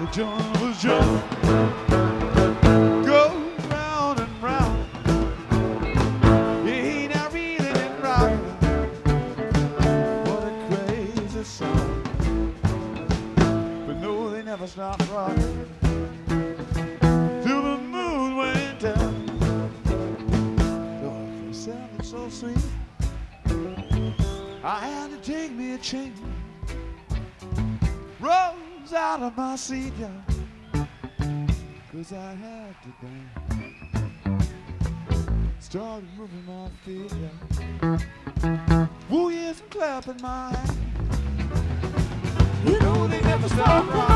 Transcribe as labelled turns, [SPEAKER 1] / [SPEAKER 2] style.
[SPEAKER 1] John was young. Goes round and round. He ain't a reading and rocking. What a crazy song. But no, they never stopped rocking till the moon went down. Oh, it sounded so sweet. I had to take me a change. Rose out of my seat, yeah, 'cause I had to dance. Started moving my feet, yeah. Woo, yes, and clapping my hands. You know they never stop.